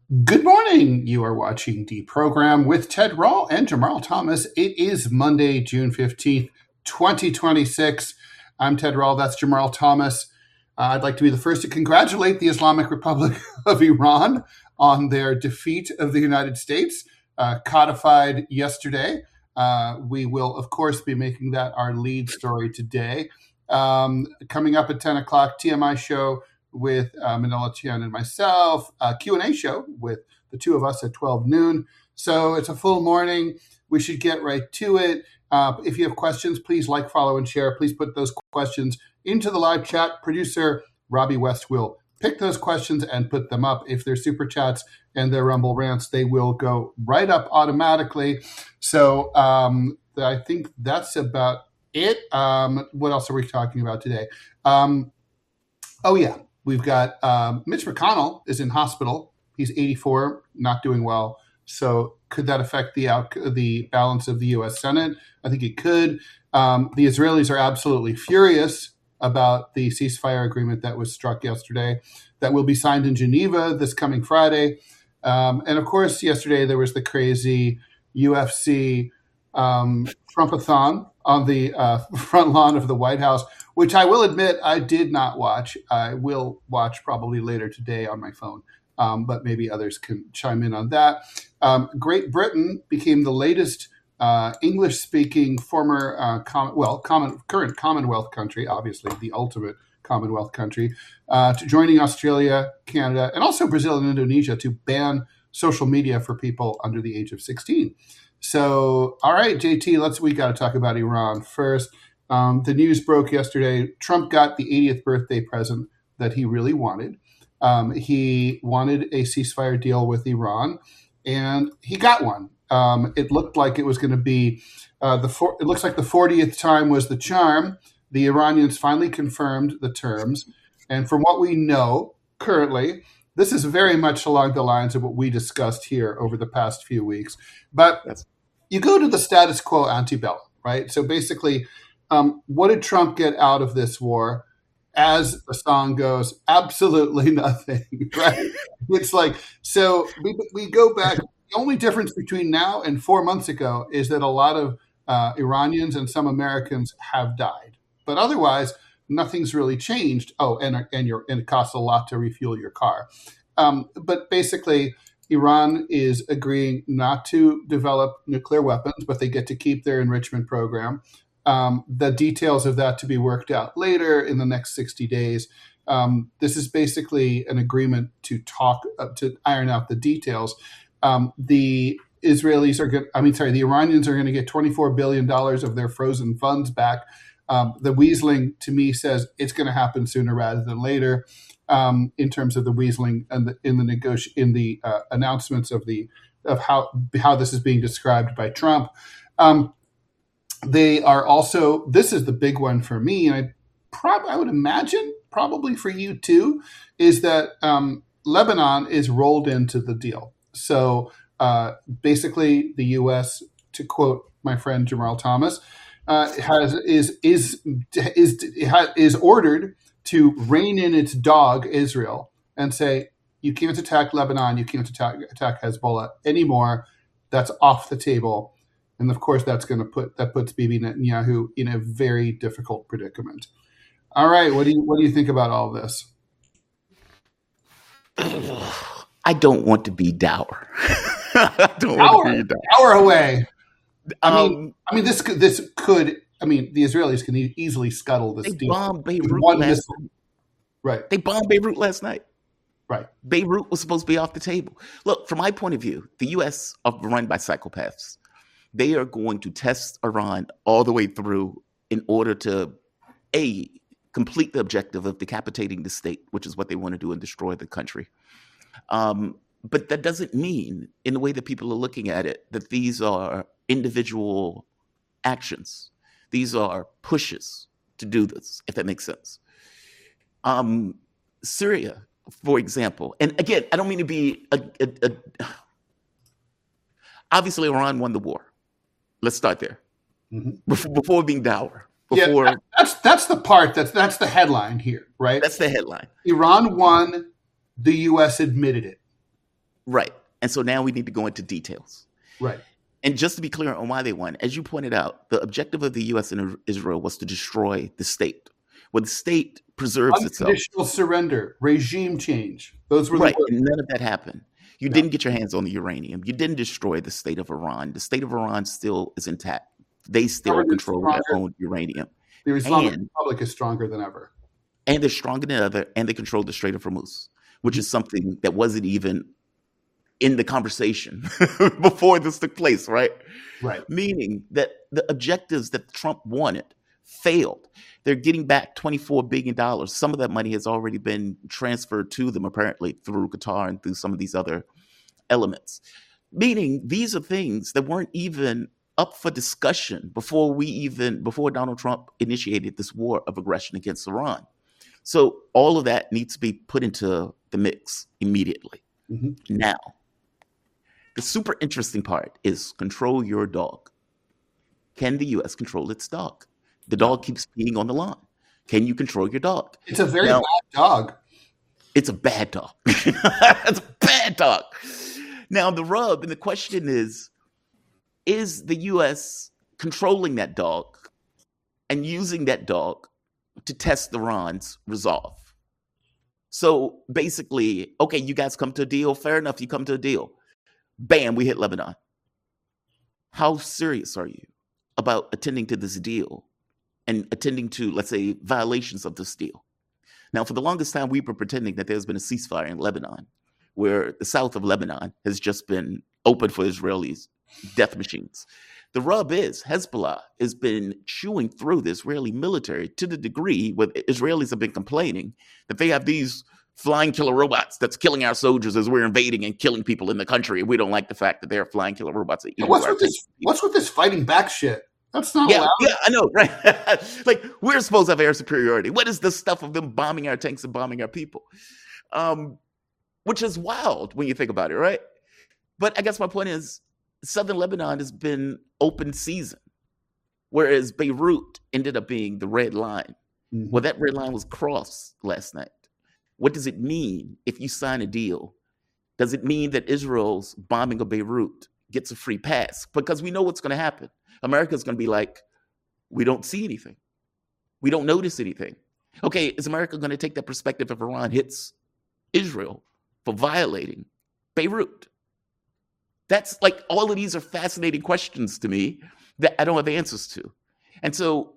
Good morning. You are watching the program with Ted Rawl and Jamarl Thomas. It is Monday, June 15th, 2026. I'm Ted Rawl. That's Jamarl Thomas. I'd like to be the first to congratulate the Islamic Republic of Iran on their defeat of the United States, codified yesterday. We will, of course, be making that our lead story today. Coming up at 10 o'clock, TMI show with Manila Tian and myself, a Q&A show with the two of us at 12 noon. So it's a full morning. We should get right to it. If you have questions, please like, follow, and share. Please put those questions into the live chat. Producer Robbie West will pick those questions and put them up. If they're super chats and they're Rumble rants, they will go right up automatically. So I think that's about it. What else are we talking about today? We've got Mitch McConnell is in hospital. He's 84, not doing well. So could that affect the balance of the U.S. Senate? I think it could. The Israelis are absolutely furious about the ceasefire agreement that was struck yesterday that will be signed in Geneva this coming Friday. And of course, yesterday there was the crazy UFC Trumpathon on the front lawn of the White House, which I will admit I did not watch. I will watch probably later today on my phone, but maybe others can chime in on that. Great Britain became the latest English-speaking former current Commonwealth country, obviously the ultimate Commonwealth country, to joining Australia, Canada, and also Brazil and Indonesia to ban social media for people under the age of 16. So, all right, JT, we got to talk about Iran first. The news broke yesterday. Trump got the 80th birthday present that he really wanted. He wanted a ceasefire deal with Iran, and he got one. It looked like it was going to be it looks like the 40th time was the charm. The Iranians finally confirmed the terms, and from what we know currently, this is very much along the lines of what we discussed here over the past few weeks. But you go to the status quo ante bellum, right? So basically, what did Trump get out of this war? As the song goes, absolutely nothing, right? It's like, so we go back. The only difference between now and 4 months ago is that a lot of Iranians and some Americans have died. But otherwise, nothing's really changed. Oh, and it costs a lot to refuel your car. But basically, Iran is agreeing not to develop nuclear weapons, but they get to keep their enrichment program. The details of that to be worked out later in the next 60 days. This is basically an agreement to iron out the details. The Iranians are going to get $24 billion of their frozen funds back. The weaseling to me says it's going to happen sooner rather than later. In terms of the weaseling and in the announcements of how this is being described by Trump. They are also, this is the big one for me, and I would imagine probably for you too, is that Lebanon is rolled into the deal. So basically, the U.S., to quote my friend Jamarl Thomas, is ordered to rein in its dog Israel and say, you can't attack Lebanon, you can't attack Hezbollah anymore. That's off the table. And of course, that puts Bibi Netanyahu in a very difficult predicament. All right, what do you think about all this? I don't want to be dour. Dour away. The Israelis can easily scuttle this deal. They bombed Beirut last night. Right. They bombed Beirut last night. Right. Beirut was supposed to be off the table. Look, from my point of view, the U.S. are run by psychopaths. They are going to test Iran all the way through in order to, complete the objective of decapitating the state, which is what they want to do, and destroy the country. But that doesn't mean, in the way that people are looking at it, that these are individual actions. These are pushes to do this, if that makes sense. Syria, for example, and again, I don't mean to be obviously Iran won the war. Let's start there. Mm-hmm. Before being dour. That's the part that's the headline here, right? That's the headline. Iran won, the U.S. admitted it. Right. And so now we need to go into details. Right. And just to be clear on why they won, as you pointed out, the objective of the U.S. and Israel was to destroy the state. When the state preserves itself. Unconditional surrender, regime change. Those were the right. words. And none of that happened. You didn't get your hands on the uranium. You didn't destroy the state of Iran. The state of Iran still is intact. They still control their own uranium. The Islamic Republic is stronger than ever. And they're stronger than ever, and they control the Strait of Hormuz, which is something that wasn't even in the conversation before this took place, right? Right. Meaning that the objectives that Trump wanted failed. They're getting back $24 billion. Some of that money has already been transferred to them, apparently, through Qatar and through some of these other elements. Meaning these are things that weren't even up for discussion before Donald Trump initiated this war of aggression against Iran. So all of that needs to be put into the mix immediately. Mm-hmm. Now, the super interesting part is control your dog. Can the U.S. control its dog? The dog keeps peeing on the lawn. Can you control your dog? It's a very bad dog. It's a bad dog. It's a bad dog. Now, the rub and the question is the U.S. controlling that dog and using that dog to test Iran's resolve? So basically, okay, you guys come to a deal. Fair enough, you come to a deal. Bam, we hit Lebanon. How serious are you about attending to this deal and attending to, let's say, violations of this deal? Now, for the longest time, we were pretending that there's been a ceasefire in Lebanon, where the south of Lebanon has just been open for Israelis' death machines. The rub is Hezbollah has been chewing through the Israeli military to the degree where Israelis have been complaining that they have these flying killer robots that's killing our soldiers as we're invading and killing people in the country. We don't like the fact that they're flying killer robots. What's with this fighting back shit? That's not allowed. Yeah, I know, right? Like, we're supposed to have air superiority. What is this stuff of them bombing our tanks and bombing our people? Which is wild when you think about it, right? But I guess my point is, southern Lebanon has been open season, whereas Beirut ended up being the red line. Mm-hmm. Well, that red line was crossed last night. What does it mean if you sign a deal? Does it mean that Israel's bombing of Beirut gets a free pass? Because we know what's going to happen. America's going to be like, we don't see anything. We don't notice anything. Okay, is America going to take that perspective if Iran hits Israel for violating Beirut? That's like, all of these are fascinating questions to me that I don't have answers to. And so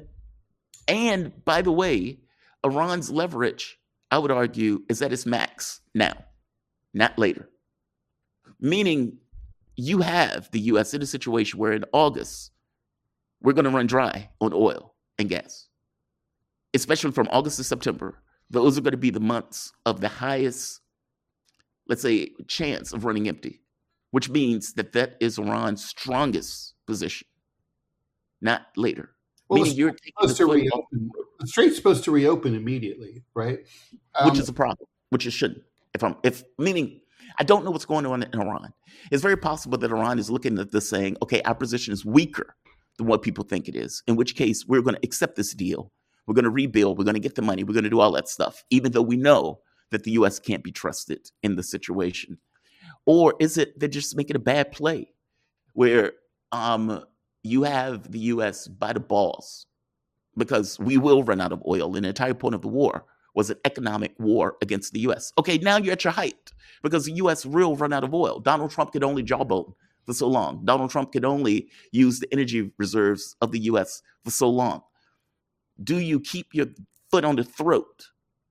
and by the way, Iran's leverage, I would argue, is at its max now, not later. Meaning you have the U.S. in a situation where in August, we're going to run dry on oil and gas, especially from August to September. Those are going to be the months of the highest, let's say, chance of running empty, which means that is Iran's strongest position, not later. Well, meaning you're taking the strait's supposed to reopen immediately, right? Which is a problem, which it shouldn't. Meaning, I don't know what's going on in Iran. It's very possible that Iran is looking at this saying, okay, our position is weaker than what people think it is, in which case we're going to accept this deal. We're going to rebuild. We're going to get the money. We're going to do all that stuff, even though we know that the U.S. can't be trusted in the situation. Or is it they're just making a bad play where you have the U.S. by the balls because we will run out of oil. And the entire point of the war was an economic war against the U.S. Okay, now you're at your height because the U.S. will run out of oil. Donald Trump could only jawbone for so long. Donald Trump could only use the energy reserves of the U.S. for so long. Do you keep your foot on the throat,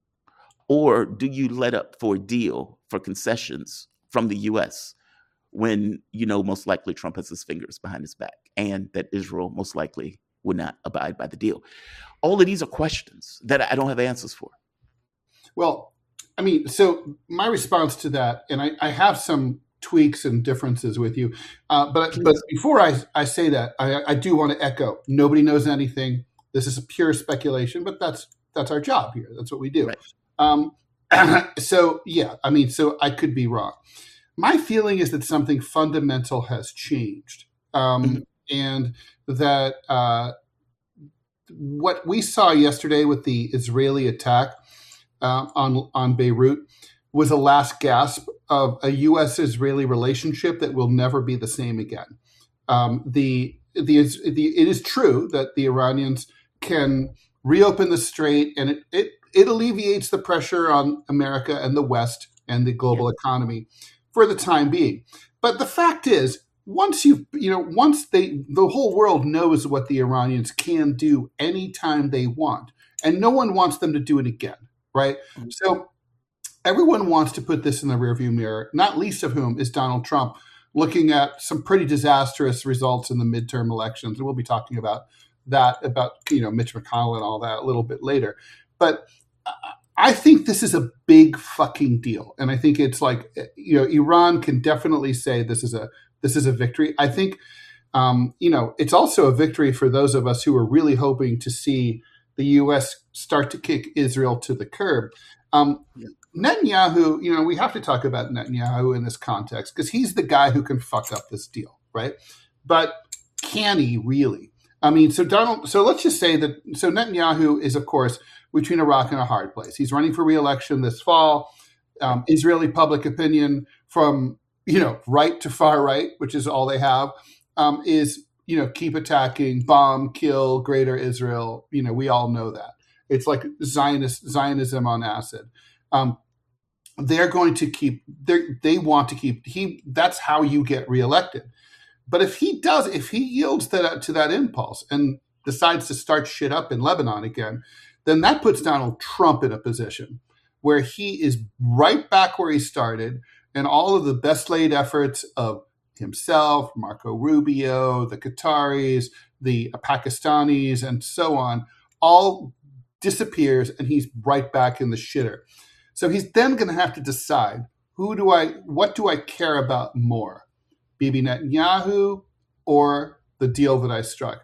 or do you let up for a deal for concessions from the U.S. when you know most likely Trump has his fingers behind his back and that Israel most likely would not abide by the deal? All of these are questions that I don't have answers for. Well, I mean, so my response to that, and I have some tweaks and differences with you, but before I say that, I do want to echo, nobody knows anything. This is a pure speculation, but that's our job here. That's what we do. Right. So I could be wrong. My feeling is that something fundamental has changed, and that what we saw yesterday with the Israeli attack on Beirut was a last gasp of a U.S.-Israeli relationship that will never be the same again. It is true that the Iranians can reopen the strait, and it alleviates the pressure on America and the West and the global economy for the time being. But the fact is, once the whole world knows what the Iranians can do anytime they want, and no one wants them to do it again, right? Mm-hmm. So everyone wants to put this in the rearview mirror, not least of whom is Donald Trump, looking at some pretty disastrous results in the midterm elections. And we'll be talking about that, about Mitch McConnell and all that a little bit later. But I think this is a big fucking deal. And I think it's like, Iran can definitely say this is a victory. I think, it's also a victory for those of us who are really hoping to see the U.S. start to kick Israel to the curb. Netanyahu, we have to talk about Netanyahu in this context because he's the guy who can fuck up this deal, right? But can he really? I mean, so let's just say that, so Netanyahu is, of course, between a rock and a hard place. He's running for re-election this fall. Israeli public opinion from, right to far right, which is all they have, is, keep attacking, bomb, kill, greater Israel. We all know that. It's like Zionism on acid. They're going to keep, they want to keep, that's how you get reelected. But if he yields to that impulse and decides to start shit up in Lebanon again, then that puts Donald Trump in a position where he is right back where he started, and all of the best laid efforts of himself, Marco Rubio, the Qataris, the Pakistanis, and so on, all disappears, and he's right back in the shitter. So he's then going to have to decide, what do I care about more? Bibi Netanyahu or the deal that I struck?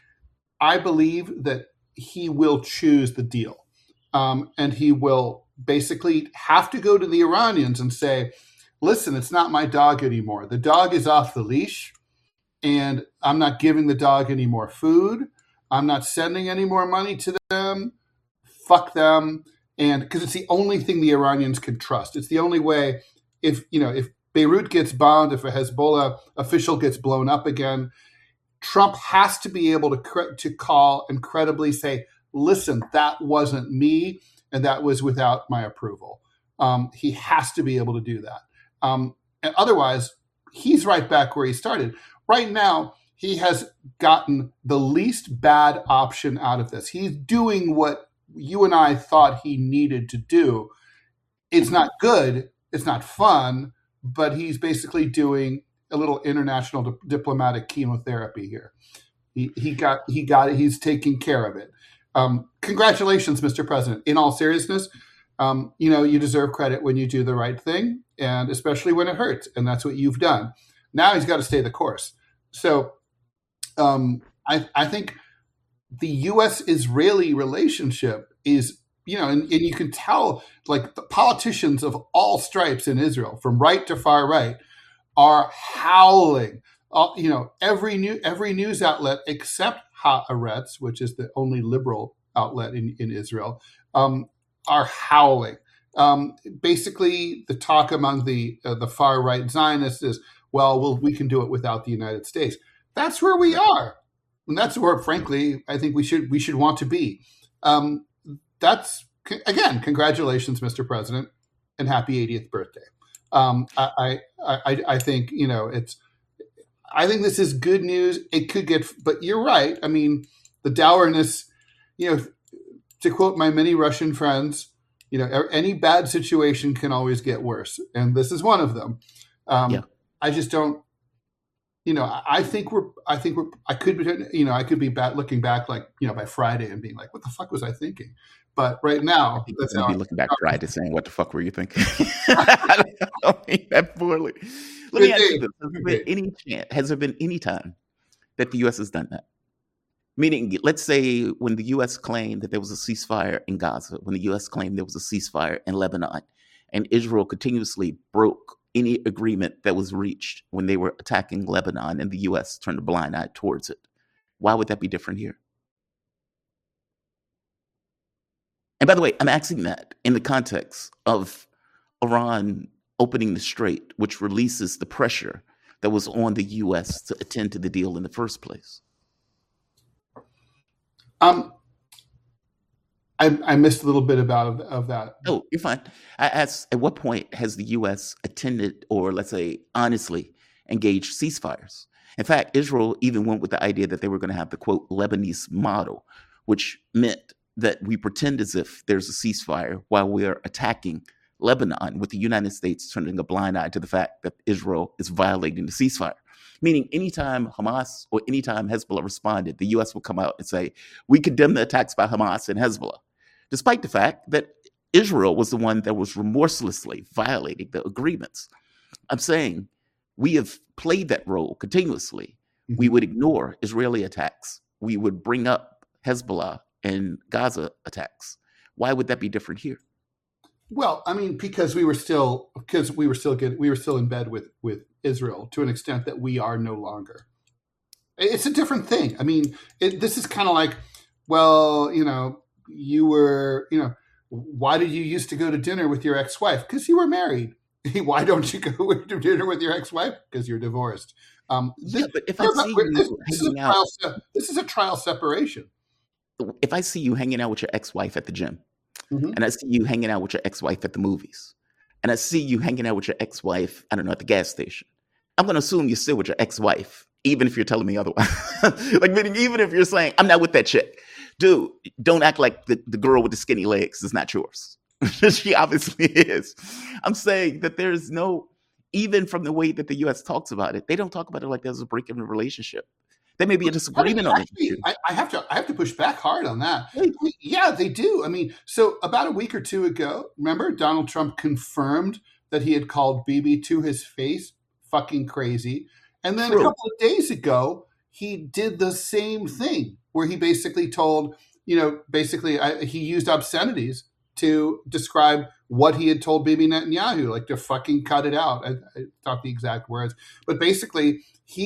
I believe that he will choose the deal. And he will basically have to go to the Iranians and say, listen, it's not my dog anymore. The dog is off the leash, and I'm not giving the dog any more food. I'm not sending any more money to them. Fuck them. And because it's the only thing the Iranians can trust. It's the only way. If Beirut gets bombed, if a Hezbollah official gets blown up again, Trump has to be able to call and credibly say, listen, that wasn't me, and that was without my approval. He has to be able to do that. And otherwise, he's right back where he started. Right now, he has gotten the least bad option out of this. He's doing what you and I thought he needed to do. It's not good. It's not fun, but he's basically doing a little international diplomatic chemotherapy here. He got it. He's taking care of it. Congratulations, Mr. President. In all seriousness, you deserve credit when you do the right thing, and especially when it hurts. And that's what you've done. Now he's got to stay the course. So I think the U.S.-Israeli relationship is, and you can tell, like, the politicians of all stripes in Israel, from right to far right, are howling. Every news outlet except Haaretz, which is the only liberal outlet in Israel, are howling. Basically, the talk among the far right Zionists is, well, we can do it without the United States. That's where we are, and that's where, frankly, I think we should want to be. That's, again, congratulations, Mr. President, and happy 80th birthday. I think I think this is good news. It could get, but you're right. I mean, the dourness, to quote my many Russian friends, any bad situation can always get worse, and this is one of them. I just don't. I could be looking back, like, by Friday and being like, what the fuck was I thinking? But right now, that's how I'm looking back Friday saying, what the fuck were you thinking? I don't mean that poorly. Let me ask you this. Has there been any time that the U.S. has done that? Meaning, let's say when the U.S. claimed that there was a ceasefire in Gaza, when the U.S. claimed there was a ceasefire in Lebanon, and Israel continuously broke any agreement that was reached when they were attacking Lebanon, and the U.S. turned a blind eye towards it. Why would that be different here? And by the way, I'm asking that in the context of Iran opening the strait, which releases the pressure that was on the U.S. to attend to the deal in the first place? Um, I missed a little bit of that. Oh, you're fine. I asked, at what point has the U.S. attended, or let's say honestly, engaged ceasefires? In fact, Israel even went with the idea that they were going to have the quote Lebanese model, which meant that we pretend as if there's a ceasefire while we are attacking Lebanon, with the United States turning a blind eye to the fact that Israel is violating the ceasefire. Meaning, anytime Hamas or anytime Hezbollah responded, the U.S. would come out and say, we condemn the attacks by Hamas and Hezbollah, despite the fact that Israel was the one that was remorselessly violating the agreements. I'm saying we have played that role continuously. We would ignore Israeli attacks. We would bring up Hezbollah and Gaza attacks. Why would that be different here? Well, I mean, because we were still in bed with Israel to an extent that we are no longer. It's a different thing. I mean, this is kind of like, well, you were, why did you used to go to dinner with your ex-wife? Because you were married. Why don't you go to dinner with your ex-wife? Because you're divorced. Yeah, but if I see you hanging out, this is a trial separation. If I see you hanging out with your ex-wife at the gym, Mhm. and I see you hanging out with your ex-wife at the movies, and I see you hanging out with your ex-wife, I don't know, at the gas station, I'm going to assume you're still with your ex-wife, even if you're telling me otherwise. Like, meaning, even if you're saying, I'm not with that chick. Dude, don't act like the girl with the skinny legs is not yours. She obviously is. I'm saying that there's no, even from the way that the U.S. talks about it, they don't talk about it like there's a break in the relationship. There may be a disagreement on it. I have to push back hard on that. Right. I mean, yeah, they do. I mean, so about a week or two ago, remember, Donald Trump confirmed that he had called Bibi to his face fucking crazy. And then True. a couple of days ago, he did the same thing where he basically told, he used obscenities to describe what he had told Bibi Netanyahu, like to fucking cut it out. I thought the exact words. But basically,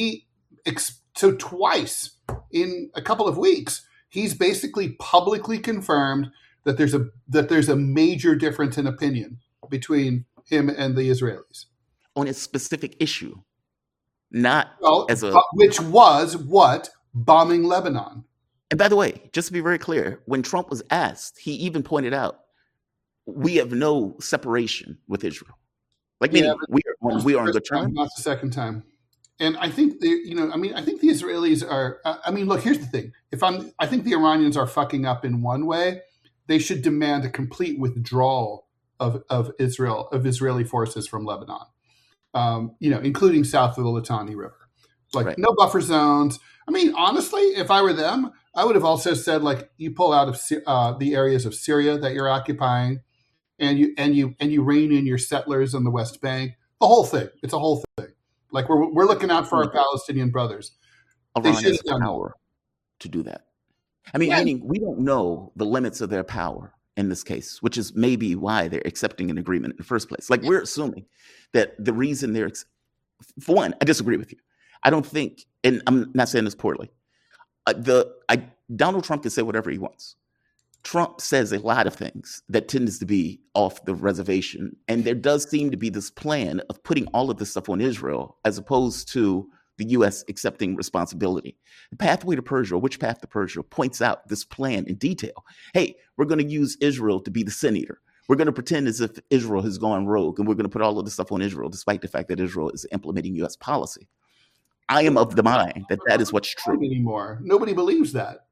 so twice in a couple of weeks, he's basically publicly confirmed that there's a major difference in opinion between him and the Israelis On a specific issue, not as a. which was what? Bombing Lebanon. And by the way, just to be very clear, when Trump was asked, he even pointed out, we have no separation with Israel. Like, meaning we are on good terms. Not the second time. And I think I think the Israelis are. Look, here's the thing. I think the Iranians are fucking up in one way. They should demand a complete withdrawal of Israeli forces from Lebanon, including south of the Litani River. Like, right. No buffer zones. I mean, honestly, if I were them, I would have also said, like, you pull out of the areas of Syria that you're occupying, and you rein in your settlers on the West Bank. The whole thing. It's a whole thing. Like, we're looking out for our Palestinian brothers. Iran has the power to do that. I mean, meaning we don't know the limits of their power in this case, which is maybe why they're accepting an agreement in the first place. Like, we're assuming that the reason for one, I disagree with you. I don't think, and I'm not saying this poorly, Donald Trump can say whatever he wants. Trump says a lot of things that tends to be off the reservation. And there does seem to be this plan of putting all of this stuff on Israel as opposed to the U.S. accepting responsibility. The Pathway to Persia, Which Path to Persia, points out this plan in detail. Hey, we're going to use Israel to be the sin eater. We're going to pretend as if Israel has gone rogue, and we're going to put all of this stuff on Israel, despite the fact that Israel is implementing U.S. policy. I am of the mind that is what's true. Anymore. Nobody believes that.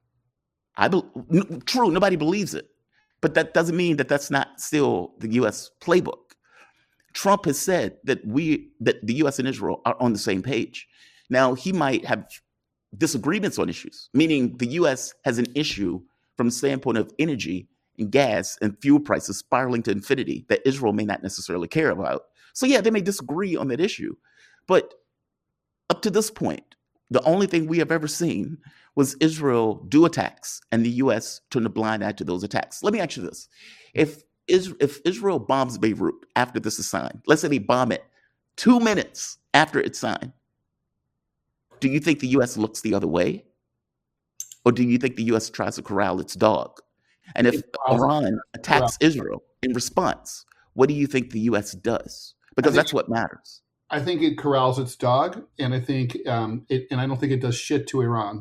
True, nobody believes it. But that doesn't mean that that's not still the U.S. playbook. Trump has said that the U.S. and Israel are on the same page. Now, he might have disagreements on issues, meaning the U.S. has an issue from the standpoint of energy and gas and fuel prices spiraling to infinity that Israel may not necessarily care about. So, yeah, they may disagree on that issue. But up to this point, the only thing we have ever seen was Israel do attacks and the U.S. turn a blind eye to those attacks. Let me ask you this. If Israel bombs Beirut after this is signed, let's say they bomb it 2 minutes after it's signed, do you think the U.S. looks the other way? Or do you think the U.S. tries to corral its dog? And if Iran attacks Israel in response, what do you think the U.S. does? Because that's what matters. I think it corrals its dog, and I think and I don't think it does shit to Iran.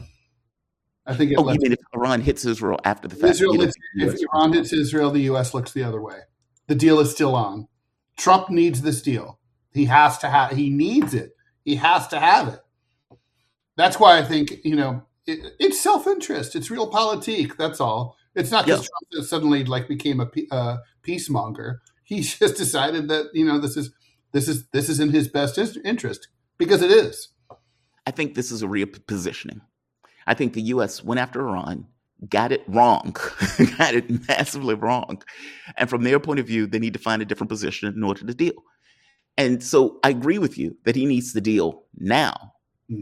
I think it. You mean if Iran hits Israel after the fact? If Iran hits Israel, the U.S. looks the other way. The deal is still on. Trump needs this deal. He has to have. He needs it. He has to have it. That's why I think it's self-interest. It's realpolitik. That's all. It's not because Trump suddenly became a peacemonger. He just decided that this is in his best interest because it is. I think this is a repositioning. I think the U.S. went after Iran, got it wrong, got it massively wrong. And from their point of view, they need to find a different position in order to deal. And so I agree with you that he needs the deal now,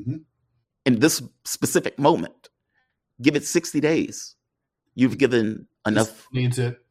in this specific moment. Give it 60 days. You've given enough. He needs it.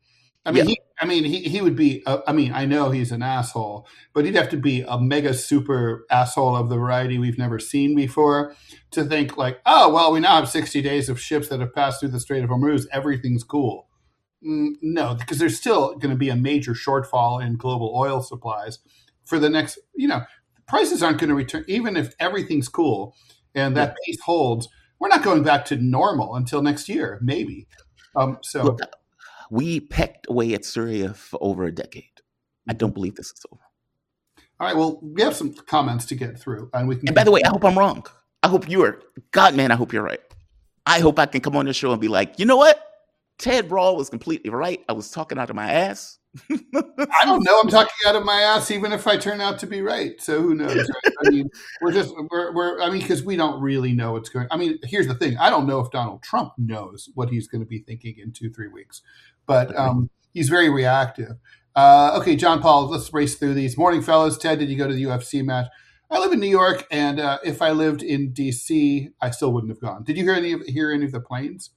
He would be. I know he's an asshole, but he'd have to be a mega super asshole of the variety we've never seen before to think we now have 60 days of ships that have passed through the Strait of Hormuz. Everything's cool. No, because there's still going to be a major shortfall in global oil supplies for the next. Prices aren't going to return, even if everything's cool and that pace holds. We're not going back to normal until next year, maybe. Look, we pecked away at Syria for over a decade. I don't believe this is over. All right. Well, we have some comments to get through, and we can. And by the way, I hope I'm wrong. I hope you are. God, man, I hope you're right. I hope I can come on this show and be like, you know what? Ted Rawl was completely right. I was talking out of my ass. I don't know. I'm talking out of my ass, even if I turn out to be right. So who knows? Right? I mean, because we don't really know what's going. I mean, here's the thing. I don't know if Donald Trump knows what he's going to be thinking in 2-3 weeks, but he's very reactive. Okay, John Paul, let's race through these. Morning, fellas. Ted, did you go to the UFC match? I live in New York, and if I lived in D.C., I still wouldn't have gone. Did you hear any of the planes?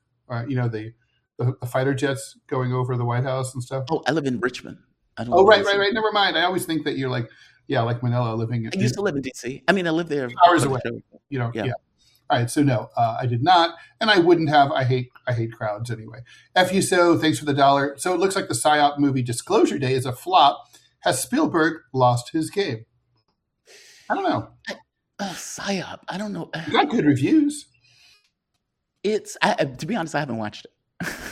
The fighter jets going over the White House and stuff? Oh, I live in Richmond. Right. Never mind. I always think that you're like Manila living. I used to live in D.C. I live there. Hours away. Yeah. All right. So no, I did not, and I wouldn't have. I hate crowds anyway. FU so thanks for the $1. So it looks like the PSYOP movie Disclosure Day is a flop. Has Spielberg lost his game? I don't know. PSYOP. I don't know. Got good reviews. To be honest, I haven't watched it.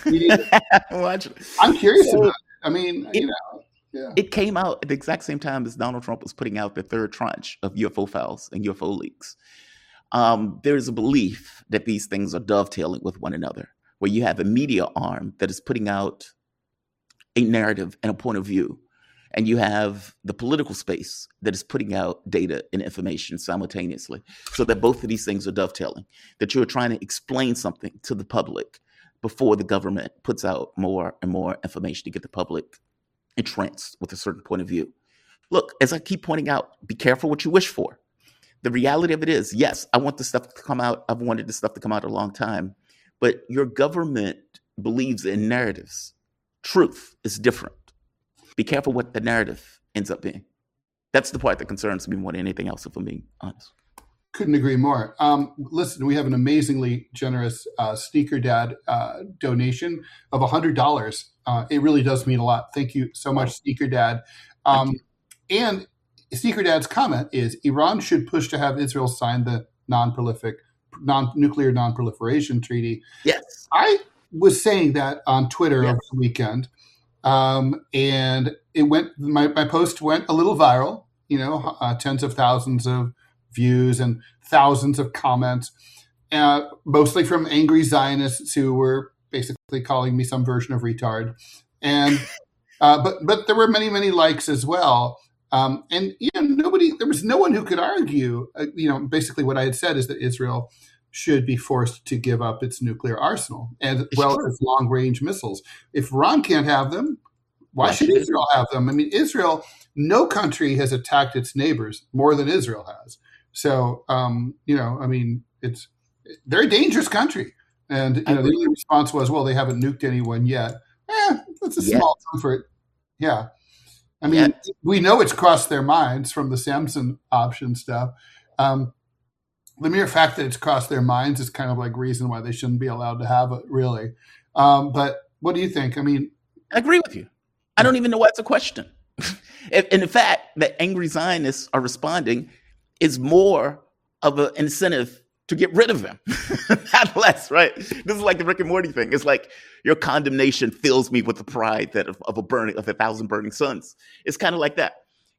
I'm curious about it. It came out at the exact same time as Donald Trump was putting out the third tranche of UFO files and UFO leaks. There's a belief that these things are dovetailing with one another, where you have a media arm that is putting out a narrative and a point of view, and you have the political space that is putting out data and information simultaneously, so that both of these things are dovetailing, that you're trying to explain something to the public before the government puts out more and more information to get the public entranced with a certain point of view. Look, as I keep pointing out, be careful what you wish for. The reality of it is, yes, I want this stuff to come out. I've wanted this stuff to come out a long time. But your government believes in narratives. Truth is different. Be careful what the narrative ends up being. That's the part that concerns me more than anything else, if I'm being honest. Couldn't agree more. Listen, we have an amazingly generous Sneaker Dad donation of $100. It really does mean a lot. Thank you so much, Sneaker Dad. And Sneaker Dad's comment is Iran should push to have Israel sign the nuclear non-proliferation treaty. Yes. I was saying that on Twitter over the weekend, and it went. My post went a little viral. Tens of thousands of views and thousands of comments, mostly from angry Zionists who were basically calling me some version of retard. And but there were many likes as well. And there was no one who could argue. Basically what I had said is that Israel should be forced to give up its nuclear arsenal as well as long-range missiles. If Iran can't have them, why should Israel have them? Israel, no country has attacked its neighbors more than Israel has. So, they're a dangerous country. And, the only response was, well, they haven't nuked anyone yet. That's a small comfort. Yeah. We know it's crossed their minds from the Samson option stuff. The mere fact that it's crossed their minds is kind of like reason why they shouldn't be allowed to have it, really. But what do you think? I agree with you. I don't even know why it's a question. And the fact that angry Zionists are responding is more of an incentive to get rid of him, not less, right? This is like the Rick and Morty thing. It's like your condemnation fills me with the pride that of 1,000 burning suns. It's kind of like that.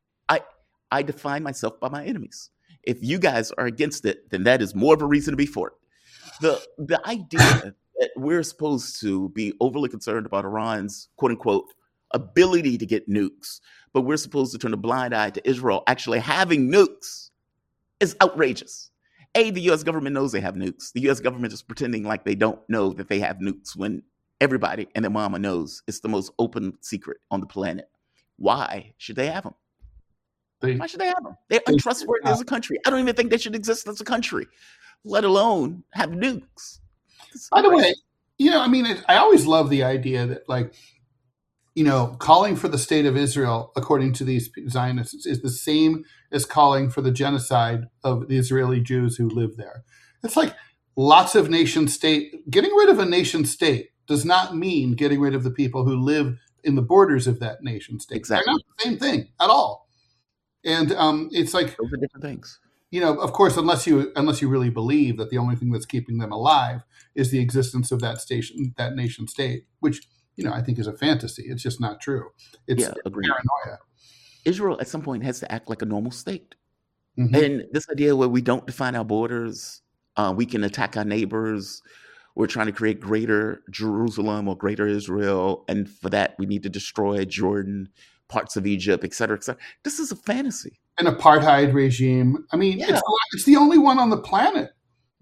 I define myself by my enemies. If you guys are against it, then that is more of a reason to be for it. The idea that we're supposed to be overly concerned about Iran's quote unquote ability to get nukes, but we're supposed to turn a blind eye to Israel actually having nukes is outrageous. The U.S. government knows they have nukes. The U.S. government is pretending like they don't know that they have nukes when everybody and their mama knows it's the most open secret on the planet. Why should they have them? Why should they have them? They're untrustworthy as a country. I don't even think they should exist as a country, let alone have nukes. By the way, I always love the idea that, like, calling for the state of Israel, according to these Zionists, is the same as calling for the genocide of the Israeli Jews who live there. It's like lots of nation state. Getting rid of a nation state does not mean getting rid of the people who live in the borders of that nation state. Exactly. They're not the same thing at all. And it's like those are different things. Of course, unless you really believe that the only thing that's keeping them alive is the existence of that nation state, which I think is a fantasy. It's just not true. It's paranoia. Israel at some point has to act like a normal state. Mm-hmm. And this idea where we don't define our borders, we can attack our neighbors. We're trying to create greater Jerusalem or greater Israel. And for that, we need to destroy Jordan, parts of Egypt, et cetera, et cetera. This is a fantasy. An apartheid regime. I mean, it's the only one on the planet.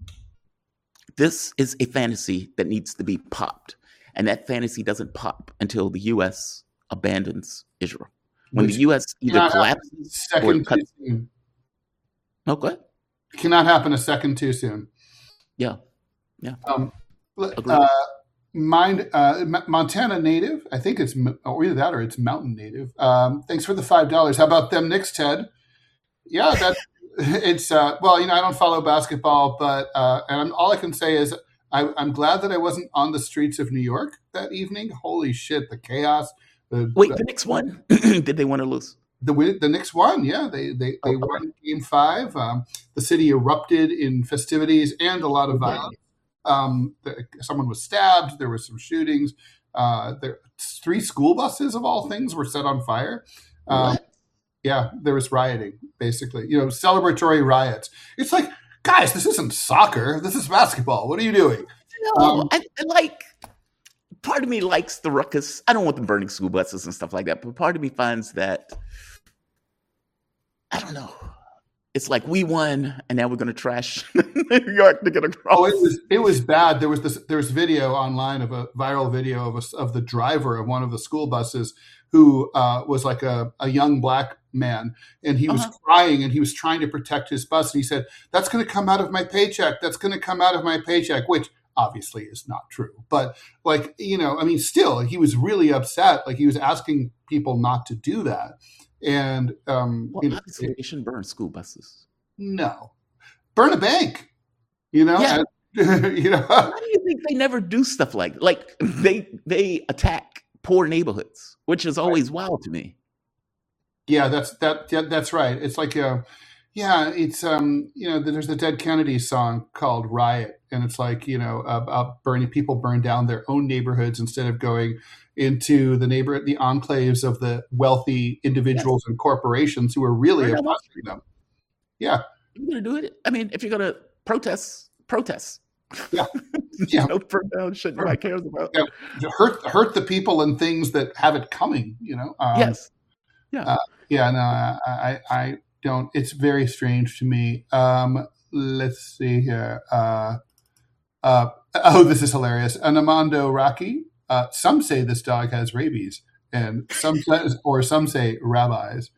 This is a fantasy that needs to be popped. And that fantasy doesn't pop until the U.S. abandons Israel. When the U.S. either collapses or cuts. Okay. Cannot happen a second too soon. Yeah. Montana native. I think it's either that or it's mountain native. Thanks for the $5. How about them Knicks, Ted? Yeah, it's I don't follow basketball, but and all I can say is I'm glad that I wasn't on the streets of New York that evening. Holy shit, the chaos. The Knicks won. Did they win or lose? The Knicks won. Yeah, they won Game 5. The city erupted in festivities and a lot of violence. Someone was stabbed. There were some shootings. 3 school buses of all things were set on fire. Yeah, there was rioting, basically. Celebratory riots. It's like, guys, this isn't soccer. This is basketball. What are you doing? I part of me likes the ruckus. I don't want them burning school buses and stuff like that, but part of me finds that, I don't know. It's like we won, and now we're going to trash New York to get across. Oh, it was bad. There was video online of a viral video of the driver of one of the school buses who was like a young black man, and he was crying, and he was trying to protect his bus, and he said, "That's going to come out of my paycheck. That's going to come out of my paycheck," which obviously is not true. But still, he was really upset. Like, he was asking people not to do that. And obviously they shouldn't burn school buses. No, burn a bank. Yeah. Why do you think they never do stuff like they attack poor neighborhoods, which is always wild to me. Yeah, that's right. It's like it's there's the Dead Kennedys song called Riot, and it's like people burn down their own neighborhoods instead of going into the enclaves of the wealthy individuals and corporations who are really oppressing them. Yeah. You're going to do it. I mean, if you're going to protest. Yeah. Yeah. Burn down shit nobody cares about. Yeah. Hurt the people and things that have it coming, Yes. Yeah. I don't. It's very strange to me. Let's see here. This is hilarious. Anamando Raki. Some say this dog has rabies, and some say rabbis.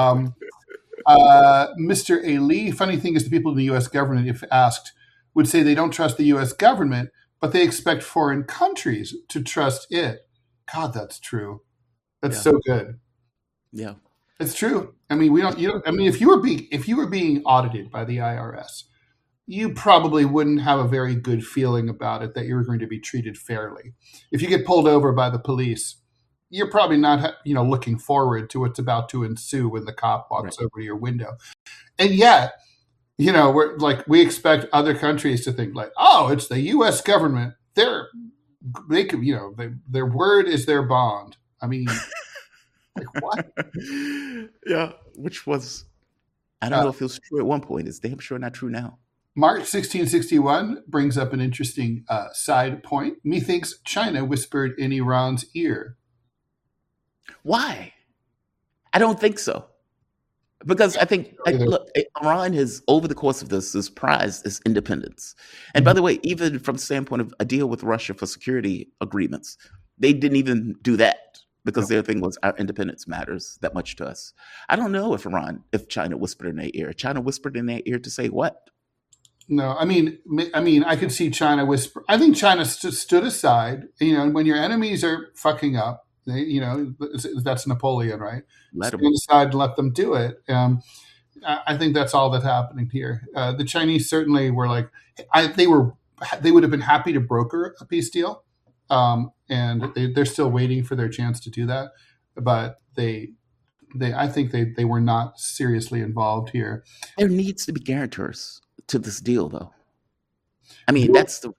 Mr. A. Lee, funny thing is the people in the U.S. government, if asked, would say they don't trust the U.S. government, but they expect foreign countries to trust it. God, that's true. That's so good. Yeah, it's true. I mean, if you were being audited by the IRS, you probably wouldn't have a very good feeling about it that you were going to be treated fairly. If you get pulled over by the police, you're probably not, looking forward to what's about to ensue when the cop Right. walks over to your window. And yet, we're like, we expect other countries to think like, oh, it's the U.S. government. They could, their word is their bond. I mean, like what? Yeah, which was, I don't Uh, know if it was true at one point. It's damn sure not true now. March 1661 brings up an interesting side point. Methinks China whispered in Iran's ear. Why? I don't think so. Because I think, look, Iran has, over the course of this prized its independence. And by the way, even from the standpoint of a deal with Russia for security agreements, they didn't even do that because their thing was our independence matters that much to us. I don't know if China whispered in their ear. China whispered in their ear to say what? No, I mean, I could see China whisper. I think China stood aside. When your enemies are fucking up, that's Napoleon, right? Let them. Stand aside and let them do it. I think that's all that's happening here. The Chinese certainly were like, they would have been happy to broker a peace deal, and they're still waiting for their chance to do that. But I think they were not seriously involved here. There needs to be guarantors to this deal, though. I mean, that's the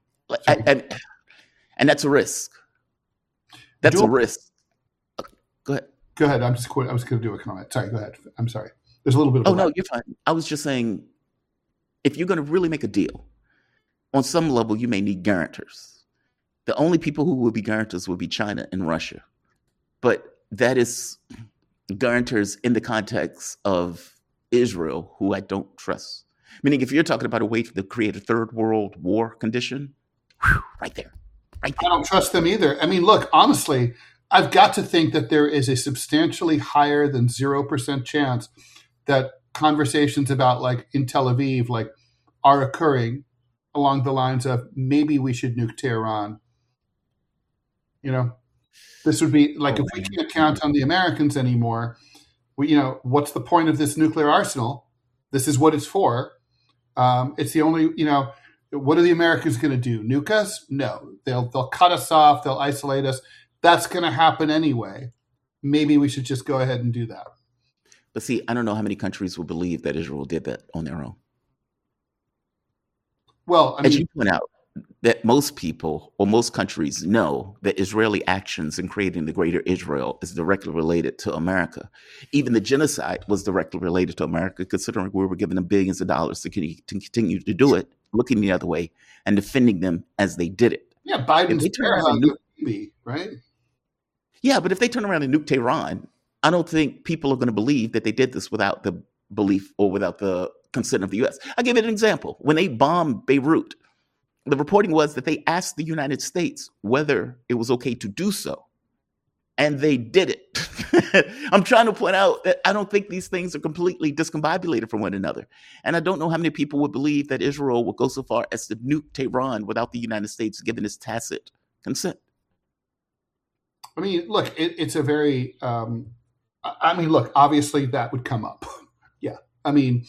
and that's a risk. That's a risk. Go ahead. Go ahead. I was going to do a comment. Sorry. Go ahead. I'm sorry. There's a little bit of. Oh no, you're fine. I was just saying, if you're going to really make a deal, on some level, you may need guarantors. The only people who will be guarantors will be China and Russia, but that is guarantors in the context of Israel, who I don't trust. Meaning, if you're talking about a way to create a third world war condition, right there. I don't trust them either. I mean, look, honestly, I've got to think that there is a substantially higher than 0% chance that conversations about, like, in Tel Aviv, like, are occurring along the lines of maybe we should nuke Tehran. This would be like, if we can't count on the Americans anymore, what's the point of this nuclear arsenal? This is what it's for. It's the only, what are the Americans going to do? Nuke us? No. They'll cut us off. They'll isolate us. That's going to happen anyway. Maybe we should just go ahead and do that. But see, I don't know how many countries will believe that Israel did that on their own. Well, as you point out, that most people or most countries know that Israeli actions in creating the greater Israel is directly related to America. Even the genocide was directly related to America, considering we were giving them billions of dollars to continue to do it, looking the other way and defending them as they did it. Yeah, Biden's right? Yeah, but if they turn around and nuke Tehran, I don't think people are going to believe that they did this without the belief or without the consent of the U.S. I'll give you an example. When they bombed Beirut, the reporting was that they asked the United States whether it was okay to do so. And they did it. I'm trying to point out that I don't think these things are completely discombobulated from one another. And I don't know how many people would believe that Israel would go so far as to nuke Tehran without the United States giving its tacit consent. I mean, look, it's a very, obviously that would come up. Yeah. I mean,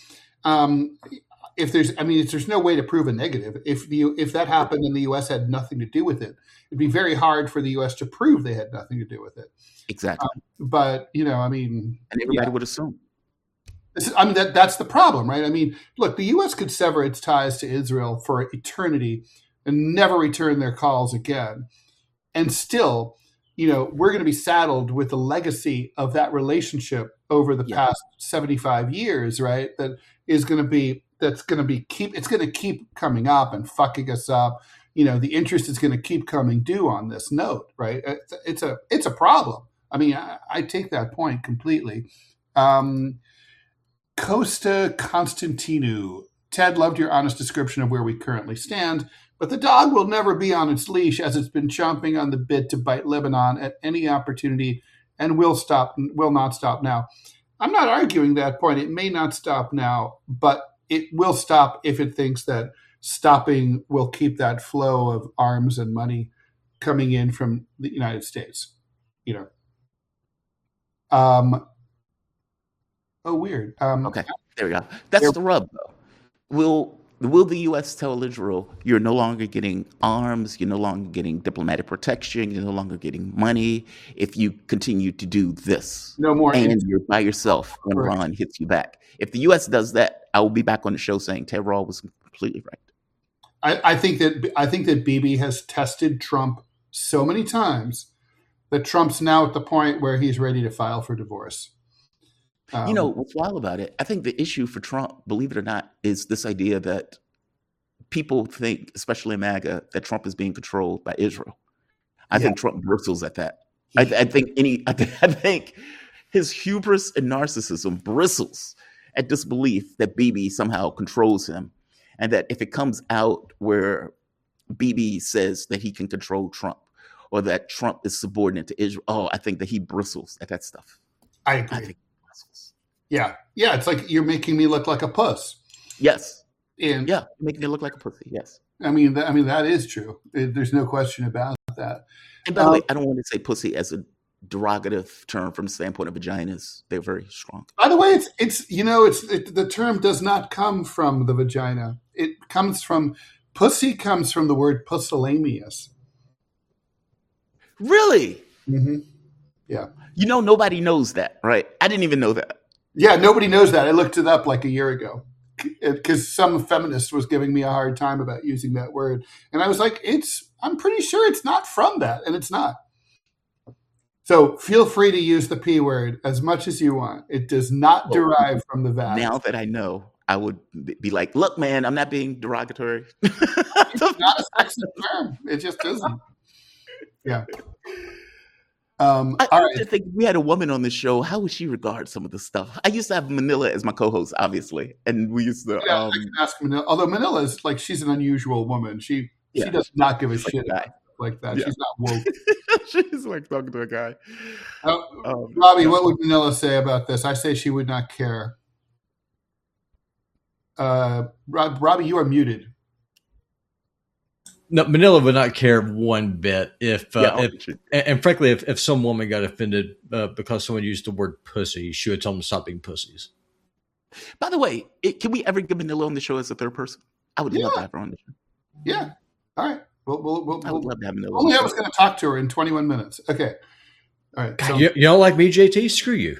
there's no way to prove a negative. If that happened and the U.S. had nothing to do with it, it'd be very hard for the U.S. to prove they had nothing to do with it. Exactly. But and everybody would assume. That's the problem, right? I mean, look, the U.S. could sever its ties to Israel for eternity and never return their calls again, and still, we're going to be saddled with the legacy of that relationship over the past 75 years, right? It's going to keep coming up and fucking us up. The interest is going to keep coming due on this note, right? It's a problem. I mean, I take that point completely. Costa Constantinou. Ted, loved your honest description of where we currently stand, but the dog will never be on its leash as it's been chomping on the bit to bite Lebanon at any opportunity and will not stop now. I'm not arguing that point. It may not stop now, but it will stop if it thinks that stopping will keep that flow of arms and money coming in from the United States. Weird. Okay, there we go. That's the rub, though. will the U.S. tell Israel, you're no longer getting arms, you're no longer getting diplomatic protection, you're no longer getting money if you continue to do this? No more. And you're by yourself when Iran hits you back. If the U.S. does that, I will be back on the show saying Ted Rawl was completely right. I think that Bibi has tested Trump so many times that Trump's now at the point where he's ready to file for divorce. What's wild about it, I think the issue for Trump, believe it or not, is this idea that people think, especially in MAGA, that Trump is being controlled by Israel. I think Trump bristles at that. I think his hubris and narcissism bristles at this belief that Bibi somehow controls him, and that if it comes out where Bibi says that he can control Trump or that Trump is subordinate to Israel, I think that he bristles at that stuff. I agree. I think he bristles. Yeah. It's like you're making me look like a puss. Yes. And making it look like a pussy. Yes. I mean that is true. There's no question about that. And by the way, I don't want to say pussy as a derogative term from the standpoint of vaginas. They're very strong. By the way, the term does not come from the vagina. It comes from pussy. Comes from the word pusillanimous. Really? Mm-hmm. Yeah. Nobody knows that, right? I didn't even know that. Yeah, nobody knows that. I looked it up like a year ago because some feminist was giving me a hard time about using that word. And I was like, I'm pretty sure it's not from that. And it's not. So feel free to use the P word as much as you want. It does not derive from the vag. Now that I know, I would be like, look, man, I'm not being derogatory. It's not a sexist term. It just isn't. Yeah. I just think if we had a woman on the show, how would she regard some of the stuff? I used to have Manila as my co-host, obviously, and we used to. I can ask Manila. Although Manila is like she's an unusual woman. She does not give a shit like that. Yeah. She's not woke. She's like talking to a guy. Robbie, what would Manila say about this? I say she would not care. Robbie, you are muted. No, Manila would not care one bit and frankly, if some woman got offended because someone used the word pussy, she would tell them to stop being pussies. By the way, can we ever get Manila on the show as a third person? I would love to have her on the show. Yeah. All right. I would love to have Manila. Only I was going to talk to her in 21 minutes. Okay. All right. God, you don't like me, JT? Screw you.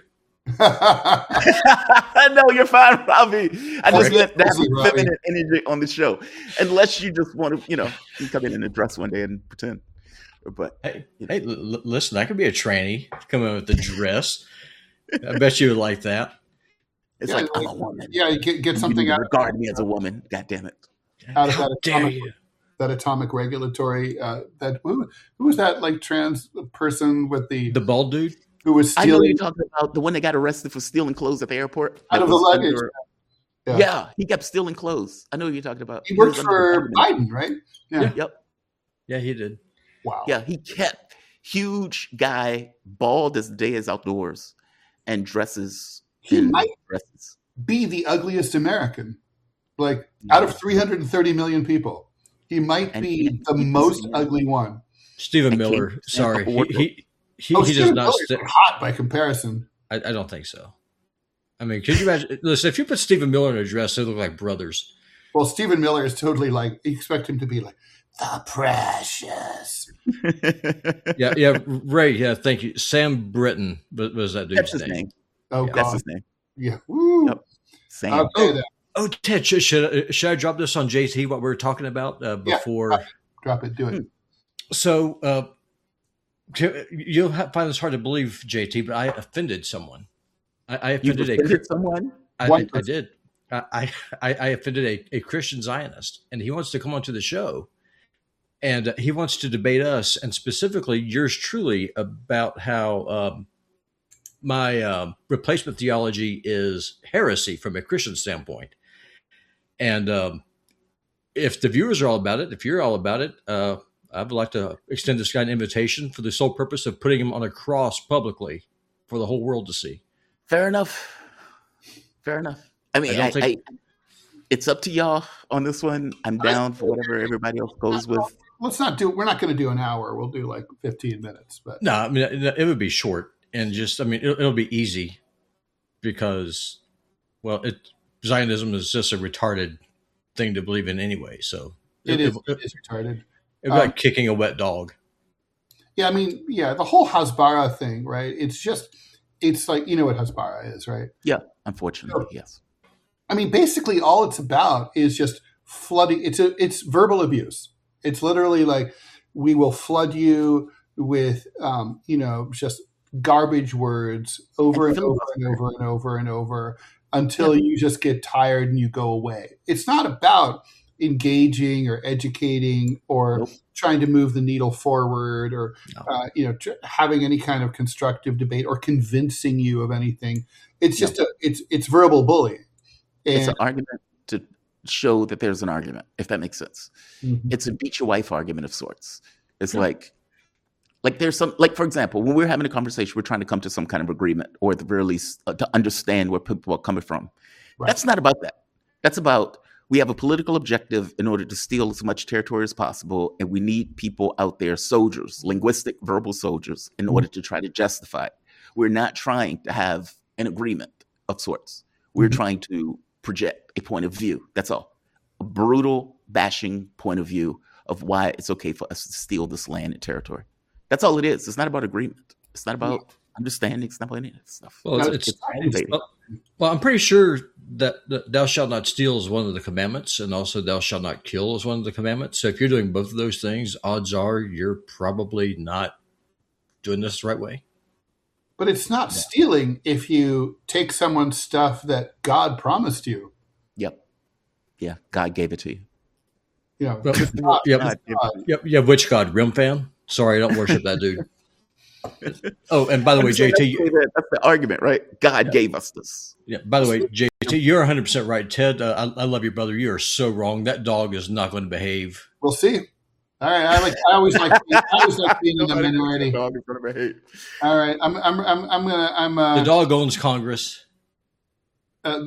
No, you're fine, Robbie. I just meant to have feminine energy on the show. Unless you just want to, you come in a dress one day and pretend. But listen, I could be a tranny. Come in with the dress. I bet you would like that. It's like I'm a woman. Yeah, you get something out. Regard me as a woman. God damn it! Out of that atomic regulatory. Who was that like trans person with the bald dude? Who was stealing? I know you're talking about the one that got arrested for stealing clothes at the airport. Out of the luggage. Yeah, he kept stealing clothes. I know what you're talking about. He worked for Biden, right? Yeah. Yep. Yeah, he did. Wow. Yeah, he kept huge guy, bald as the day is outdoors, and dresses. He might be the ugliest American. Like out of 330 million people, he might be the most ugly one. Stephen Miller. Sorry, he does not hot by comparison. I don't think so. I mean, could you imagine? Listen, if you put Stephen Miller in a dress, they look like brothers. Well, Stephen Miller is totally like, you expect him to be like, the precious. Yeah, Ray, yeah, thank you. Sam Britton was that dude's name. Oh, God. That's his name. Yeah. Woo. Yep. Sam. Ted, should I drop this on JT, what we were talking about before? Yeah, drop it. Do it. So, you'll find this hard to believe, JT, but I offended someone. I offended someone. I did. I offended a Christian Zionist, and he wants to come onto the show, and he wants to debate us, and specifically yours truly, about how my replacement theology is heresy from a Christian standpoint. And if the viewers are all about it, if you're all about it, I would like to extend this guy an invitation for the sole purpose of putting him on a cross publicly for the whole world to see. Fair enough. I mean, it's up to y'all on this one. I'm down for whatever everybody else goes with. We're not going to do an hour. We'll do like 15 minutes. But no, I mean, it would be short and it'll be easy because, well, Zionism is just a retarded thing to believe in anyway. So It is retarded. It'd be like kicking a wet dog. Yeah, I mean, the whole Hasbara thing, right? It's like, you know what Hasbara is, right? Yeah, unfortunately, yes. I mean, basically all it's about is just flooding. It's verbal abuse. It's literally like, we will flood you with, just garbage words over and over and over and over and over until you just get tired and you go away. It's not about engaging or educating or trying to move the needle forward or having any kind of constructive debate or convincing you of anything. It's just it's verbal bullying. And it's an argument to show that there's an argument, if that makes sense. Mm-hmm. It's a beat your wife argument of sorts. It's like there's some, like, for example, when we're having a conversation, we're trying to come to some kind of agreement, or at the very least to understand where people are coming from. Right. That's not about that. That's about, we have a political objective in order to steal as much territory as possible, and we need people out there, soldiers, linguistic, verbal soldiers, in order to try to justify it. We're not trying to have an agreement of sorts. We're trying to project a point of view. That's all. A brutal, bashing point of view of why it's okay for us to steal this land and territory. That's all it is. It's not about agreement. It's not about understanding. It's not about any of that stuff. Well, I'm pretty sure that thou shalt not steal is one of the commandments, and also thou shalt not kill is one of the commandments. So if you're doing both of those things, odds are you're probably not doing this the right way. But it's not stealing if you take someone's stuff that God promised you. Yep. Yeah, God gave it to you. Which God? Rim fan? Sorry, I don't worship that dude. Oh, and by the way, JT, that's the argument, right? God gave us this. Yeah. By the way, JT, you're 100% right. Ted, I love you, brother. You are so wrong. That dog is not going to behave. We'll see. All right, I always like being in the minority. The dog is going to behave. All right, the dog owns Congress. But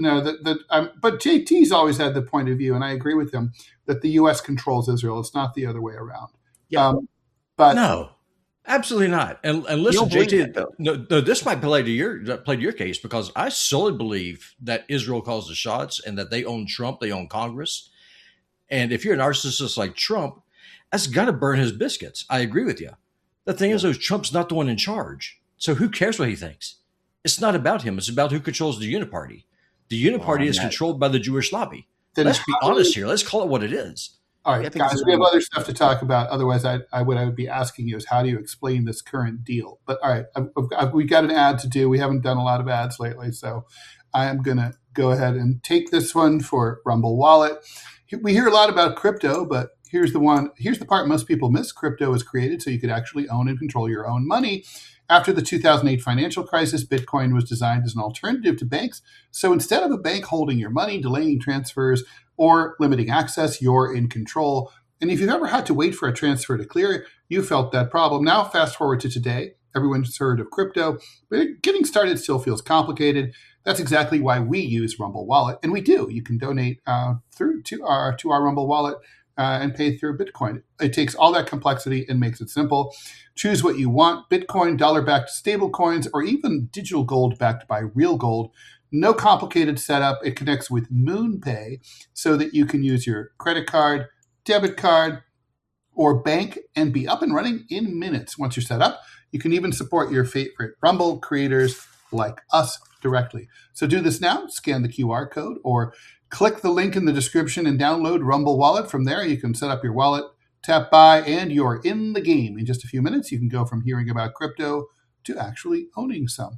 JT's always had the point of view, and I agree with him, that the U.S. controls Israel. It's not the other way around. Yeah. But no, absolutely not. And listen, JT, no, this might play to your case, because I solely believe that Israel calls the shots and that they own Trump, they own Congress. And if you're a narcissist like Trump, that's got to burn his biscuits. I agree with you. The thing is, though, Trump's not the one in charge. So who cares what he thinks? It's not about him. It's about who controls the Uniparty. The Uniparty is controlled by the Jewish lobby. Let's be honest here. Let's call it what it is. All right, guys, we have other stuff to talk about. Otherwise, I would be asking you is, how do you explain this current deal? But all right, we've got an ad to do. We haven't done a lot of ads lately, so I am going to go ahead and take this one for Rumble Wallet. We hear a lot about crypto, but here's the part most people miss. Crypto was created so you could actually own and control your own money. After the 2008 financial crisis, Bitcoin was designed as an alternative to banks. So instead of a bank holding your money, delaying transfers, or limiting access, you're in control. And if you've ever had to wait for a transfer to clear, you felt that problem. Now, fast forward to today. Everyone's heard of crypto, but getting started still feels complicated. That's exactly why we use Rumble Wallet, and we do. You can donate through to our Rumble Wallet and pay through Bitcoin. It takes all that complexity and makes it simple. Choose what you want: Bitcoin, dollar-backed stable coins, or even digital gold backed by real gold. No complicated setup. It connects with MoonPay so that you can use your credit card, debit card, or bank and be up and running in minutes. Once you're set up, you can even support your favorite Rumble creators like us directly. So do this now. Scan the QR code or click the link in the description and download Rumble Wallet. From there, you can set up your wallet, tap buy, and you're in the game. In just a few minutes, you can go from hearing about crypto to actually owning some.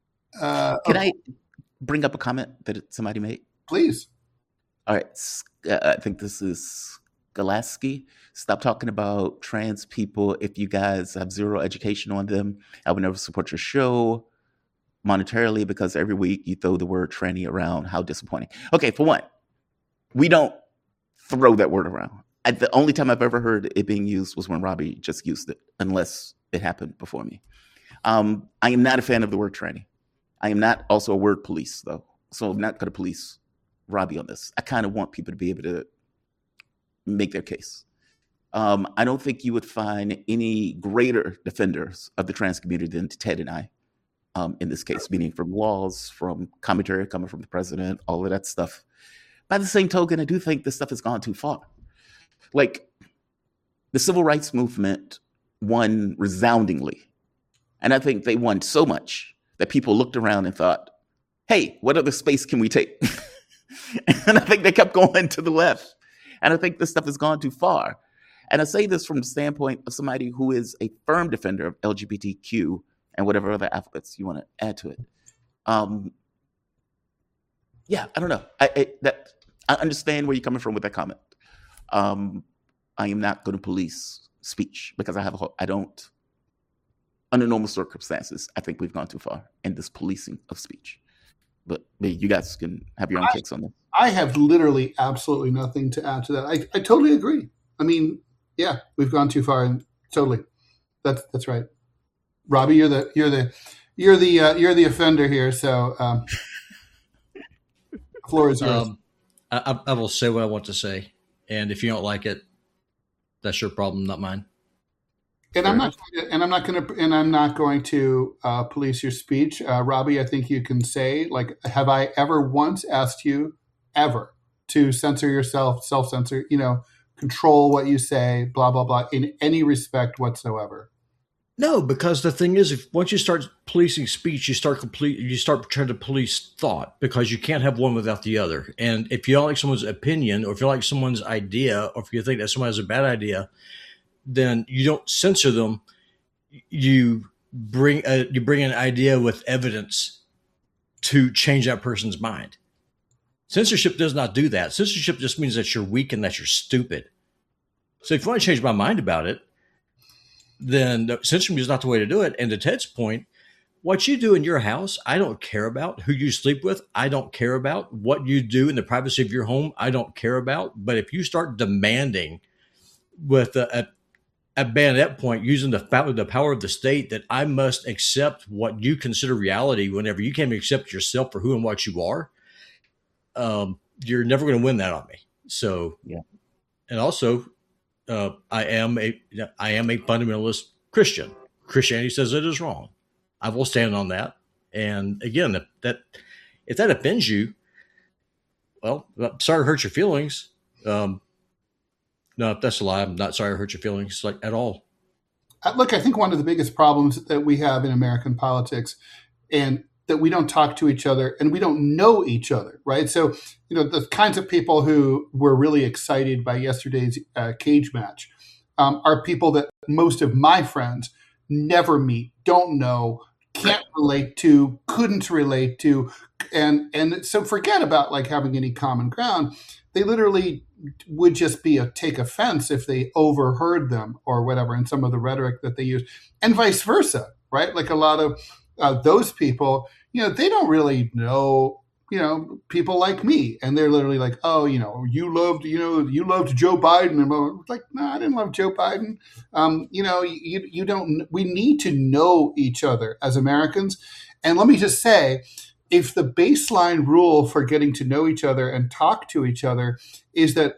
Can I bring up a comment that somebody made? Please. All right. I think this is Galaski. Stop talking about trans people. If you guys have zero education on them, I would never support your show monetarily, because every week you throw the word tranny around. How disappointing. Okay, for one, we don't throw that word around. The only time I've ever heard it being used was when Robbie just used it, unless it happened before me. I am not a fan of the word tranny. I am not also a word police, though. So I'm not going to police Robbie on this. I kind of want people to be able to make their case. I don't think you would find any greater defenders of the trans community than Ted and I, in this case, meaning from laws, from commentary coming from the president, all of that stuff. by the same token, I do think this stuff has gone too far. Like, the civil rights movement won resoundingly. And I think they won so much that people looked around and thought, hey, what other space can we take? And I think they kept going to the left. And I think this stuff has gone too far. And I say this from the standpoint of somebody who is a firm defender of LGBTQ and whatever other alphabets you want to add to it. Yeah, I don't know. I understand where you're coming from with that comment. I am not going to police speech because I don't, under normal circumstances, I think we've gone too far in this policing of speech. But you guys can have your own takes on that. I have literally absolutely nothing to add to that. I totally agree. I mean, yeah, we've gone too far, and totally, that's right. Robbie, you're the offender here. So, floor is yours. I will say what I want to say, and if you don't like it, that's your problem, not mine. And I'm not going to police your speech, Robbie. I think you can say, like, have I ever once asked you ever to censor yourself, self-censor, control what you say, blah blah blah, in any respect whatsoever? No, because the thing is, once you start policing speech, you start trying to police thought, because you can't have one without the other. And if you don't like someone's opinion, or if you like someone's idea, or if you think that someone has a bad idea, then you don't censor them. You bring an idea with evidence to change that person's mind. Censorship does not do that. Censorship just means that you're weak and that you're stupid. So if you want to change my mind about it, then censorship is not the way to do it. And to Ted's point, what you do in your house, I don't care about. Who you sleep with, I don't care about. What you do in the privacy of your home, I don't care about. But if you start demanding with a bayonet point, using the power of the state, that I must accept what you consider reality whenever you can't even accept yourself for who and what you are, you're never going to win that on me. So, yeah. And also, I am a fundamentalist Christian. Christianity says it is wrong. I will stand on that. And again, if that offends you, well, I'm sorry to hurt your feelings. No, that's a lie. I'm not sorry to hurt your feelings, like, at all. Look, I think one of the biggest problems that we have in American politics, and that we don't talk to each other and we don't know each other, right? So, the kinds of people who were really excited by yesterday's cage match are people that most of my friends never meet, don't know, can't relate to, couldn't relate to. And so forget about like having any common ground. They literally would just take offense if they overheard them or whatever in some of the rhetoric that they use, and vice versa, right? Like a lot of those people, they don't really know, people like me, and they're literally like, oh, you loved Joe Biden. And I'm like, no, I didn't love Joe Biden. You don't. We need to know each other as Americans, and let me just say, if the baseline rule for getting to know each other and talk to each other is that,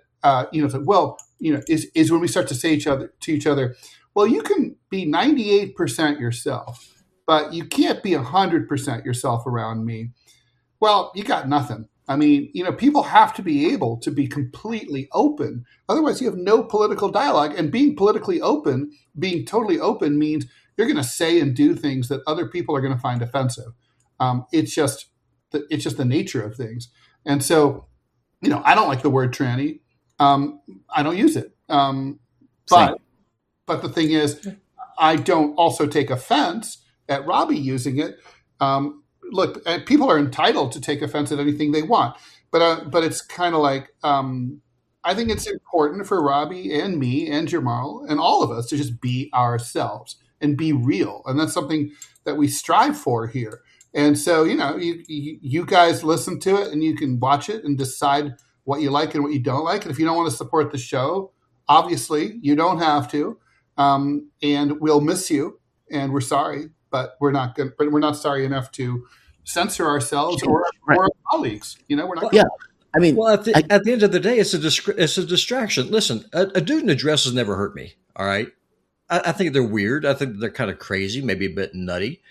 is when we start to say to each other, well, you can be 98% yourself, but you can't be 100% yourself around me. Well, you got nothing. I mean, people have to be able to be completely open. Otherwise, you have no political dialogue. And being totally open means you're going to say and do things that other people are going to find offensive. It's just the nature of things. And so, I don't like the word tranny. I don't use it. But the thing is, I don't also take offense at Robbie using it. Look, people are entitled to take offense at anything they want, but it's kind of like, I think it's important for Robbie and me and Jamal and all of us to just be ourselves and be real. And that's something that we strive for here. And so, you guys listen to it and you can watch it and decide what you like and what you don't like. And if you don't want to support the show, obviously you don't have to. And we'll miss you, and we're sorry, but we're not sorry enough to censor ourselves or our colleagues. We're not. Yeah. I mean, well, at the end of the day, it's a distraction. Listen, a dude in a dress has never hurt me. All right. I think they're weird. I think they're kind of crazy, maybe a bit nutty.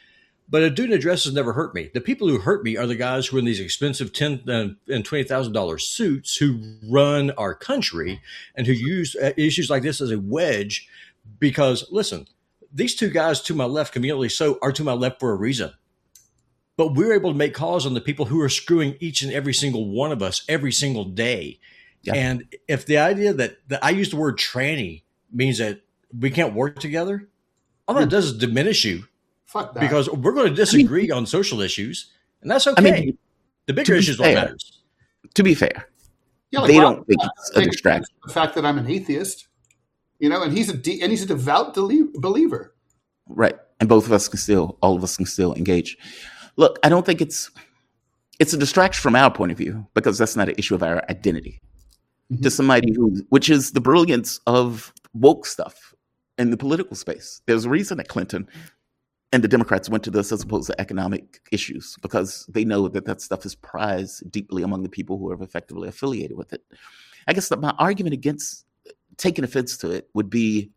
But a dude in dresses never hurt me. The people who hurt me are the guys who are in these expensive $10,000 and $20,000 suits who run our country and who use issues like this as a wedge. Because listen, these two guys to my left, conveniently so, are to my left for a reason. But we're able to make calls on the people who are screwing each and every single one of us every single day. Yeah. And if the idea that I use the word tranny means that we can't work together, all that does is diminish you. Fuck that. Because we're going to disagree on social issues, and that's okay. The bigger issue is what matters. To be fair, yeah, they don't think it's a distraction. The fact that I'm an atheist, and he's a devout believer. Right, and all of us can still engage. Look, I don't think it's a distraction from our point of view, because that's not an issue of our identity. Mm-hmm. To somebody which is the brilliance of woke stuff in the political space. There's a reason that Clinton and the Democrats went to this as opposed to economic issues, because they know that stuff is prized deeply among the people who are effectively affiliated with it. I guess that my argument against taking offense to it would be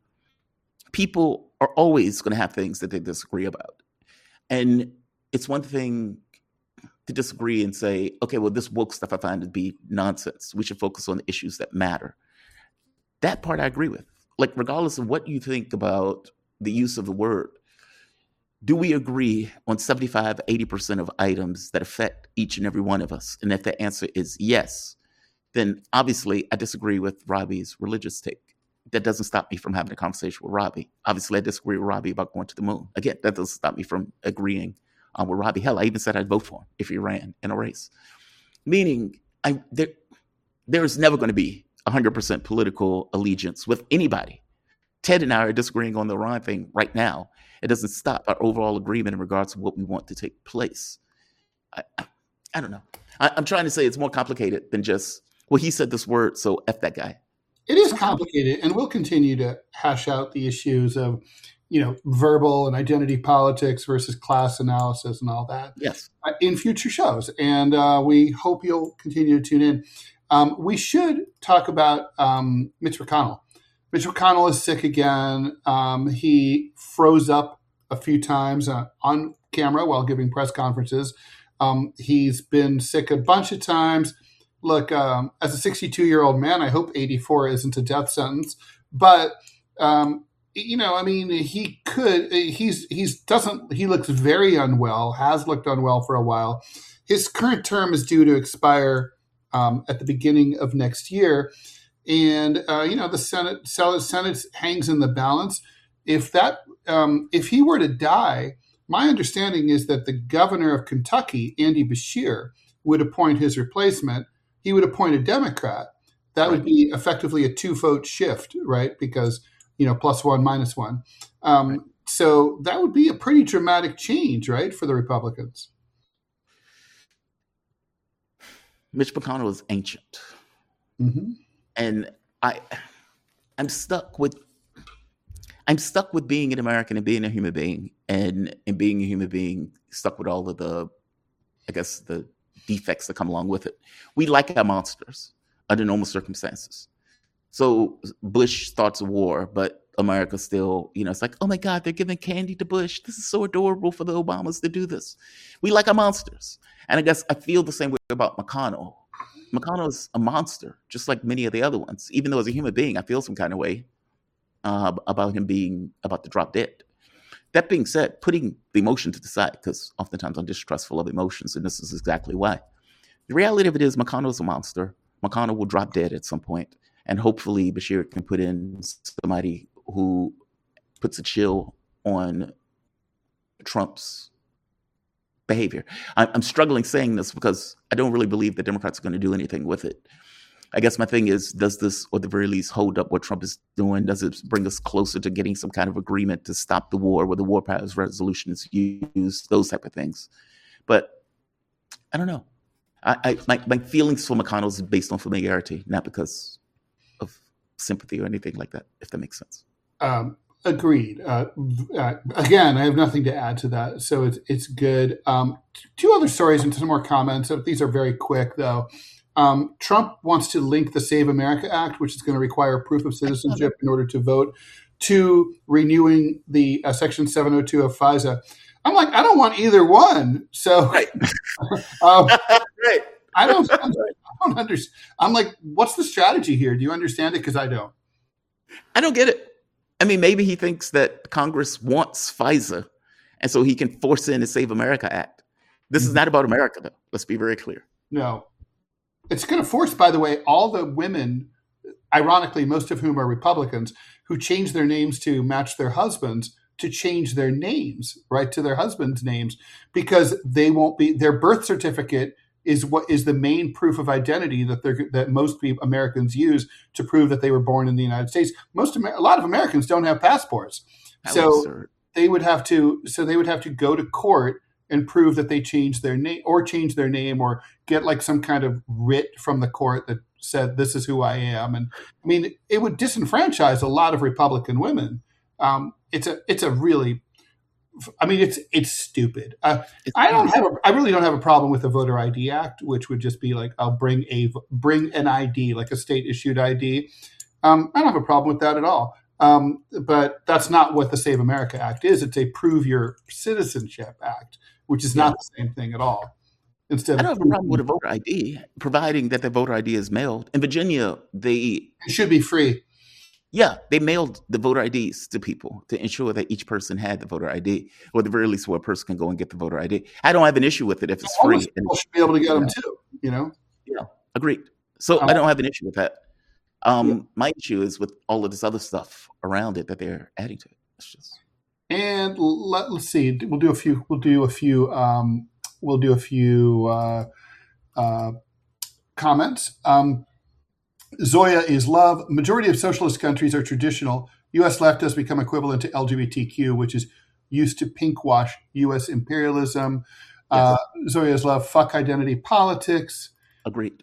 people are always going to have things that they disagree about. And it's one thing to disagree and say, okay, well, this woke stuff I find to be nonsense. We should focus on the issues that matter. That part I agree with. Like, regardless of what you think about the use of the word, do we agree on 75, 80% of items that affect each and every one of us? And if the answer is yes, then obviously I disagree with Robbie's religious take. That doesn't stop me from having a conversation with Robbie. Obviously, I disagree with Robbie about going to the moon. Again, that doesn't stop me from agreeing with Robbie. Hell, I even said I'd vote for him if he ran in a race. Meaning, there's never going to be 100% political allegiance with anybody. Ted and I are disagreeing on the Iran thing right now. It doesn't stop our overall agreement in regards to what we want to take place. I don't know. I'm trying to say it's more complicated than just, well, he said this word, so F that guy. It is complicated, and we'll continue to hash out the issues of, verbal and identity politics versus class analysis and all that. Yes. In future shows, and we hope you'll continue to tune in. We should talk about Mitch McConnell. Mitch McConnell is sick again. He froze up a few times on camera while giving press conferences. He's been sick a bunch of times. Look, as a 62-year-old man, I hope 84 isn't a death sentence. But he could. He looks very unwell. Has looked unwell for a while. His current term is due to expire at the beginning of next year. And the Senate hangs in the balance. If he were to die, my understanding is that the governor of Kentucky, Andy Beshear, would appoint his replacement. He would appoint a Democrat. That would be effectively a 2-vote shift, right? Because +1, -1. Right. So that would be a pretty dramatic change, right, for the Republicans. Mitch McConnell is ancient. Mm-hmm. And I'm stuck with being an American and being a human being, and being a human being stuck with all of the defects that come along with it. We like our monsters under normal circumstances. So Bush starts a war, but America still, it's like, oh my God, they're giving candy to Bush. This is so adorable for the Obamas to do this. We like our monsters. And I guess I feel the same way about McConnell. McConnell is a monster, just like many of the other ones. Even though as a human being, I feel some kind of way about him being about to drop dead. That being said, putting the emotion to the side, because oftentimes I'm distrustful of emotions, and this is exactly why. The reality of it is McConnell is a monster. McConnell will drop dead at some point, and hopefully Beshear can put in somebody who puts a chill on Trump's behavior. I'm struggling saying this because I don't really believe the Democrats are going to do anything with it. I guess my thing is, does this, or at the very least, hold up what Trump is doing? Does it bring us closer to getting some kind of agreement to stop the war, where the war powers resolution is used, those type of things? But I don't know. My feelings for McConnell is based on familiarity, not because of sympathy or anything like that, if that makes sense. Agreed. Again, I have nothing to add to that, so it's good. 2 other stories and some more comments. These are very quick, though. Trump wants to link the Save America Act, which is going to require proof of citizenship in order to vote, to renewing the Section 702 of FISA. I'm like, I don't want either one. So Right. Right. I don't understand. I'm like, what's the strategy here? Do you understand it? Because I don't. I don't get it. I mean, maybe he thinks that Congress wants FISA, and so he can force in the Save America Act. This is not about America, though. Let's be very clear. No. It's going to force, by the way, all the women, ironically, most of whom are Republicans, who change their names to match their husbands, to change their names, right, to their husbands' names, because they won't be, their birth certificate is what is the main proof of identity that most Americans use to prove that they were born in the United States. A lot of Americans don't have passports, so they would have to go to court and prove that they changed their name or get like some kind of writ from the court that said this is who I am. And I mean, it would disenfranchise a lot of Republican women. It's a really, I mean, it's stupid. I really don't have a problem with the Voter ID Act, which would just be like, I'll bring an ID, like a state issued ID. I don't have a problem with that at all. But that's not what the Save America Act is. It's a Prove Your Citizenship Act, which is not the same thing at all. I don't have a problem with a voter ID, providing that the voter ID is mailed. In Virginia, it should be free. Yeah, they mailed the voter IDs to people to ensure that each person had the voter ID, or at the very least where a person can go and get the voter ID. I don't have an issue with it if it's free. People should be able to get them too, Yeah, agreed. So I don't have an issue with that. My issue is with all of this other stuff around it that they're adding to it. It's just... And let's see. We'll do a few comments. Zoya is love. Majority of socialist countries are traditional. U.S. left has become equivalent to LGBTQ, which is used to pinkwash U.S. imperialism. Yes. Zoya is love. Fuck identity politics. Agreed.